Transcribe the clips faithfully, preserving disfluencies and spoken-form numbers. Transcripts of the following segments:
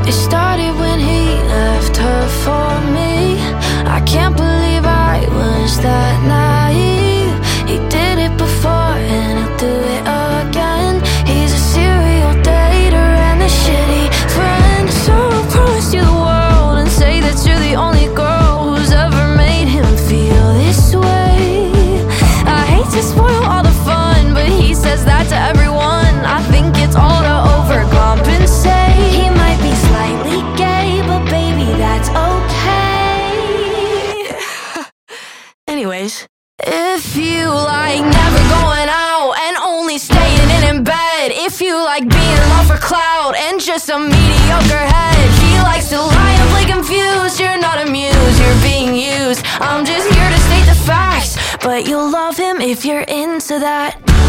It started when he left her for me. I can't believe I was that naive. He did it before and he'll do it again. He's a serial dater and a shitty friend. So I'll promise you the world and say that you're the only girl who's ever made him feel this way. I hate to spoil all the fun, but he says that to everyone. I think it's all to overcompensate. He might be slightly gay, but baby, that's okay. Anyways, if you like never going out and only staying in in bed, if you like being loved for clout and just a mediocre head, he likes to lie and play confused. You're not amused, you're being used. I'm just here to state the facts, but you'll love him if you're into that.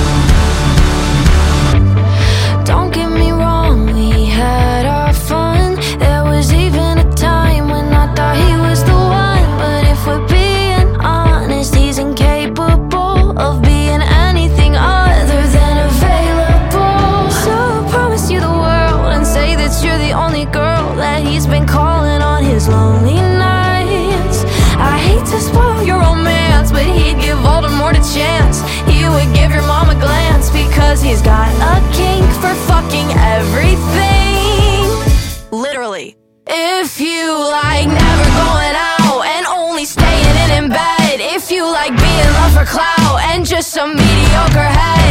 Don't get me wrong, we had our fun. There was even a time when I thought he was the one. But if we're being honest, he's incapable of being anything other than available. So I'll promise you the world and say that you're the only girl that he's been calling on his lonely nights. I hate to spoil your romance, but he'd give Voldemort a chance. He would give your mom a glance because he's got a kink for fucking everything. Literally. If you like never going out and only staying in in bed, if you like being loved for clout and just some mediocre head,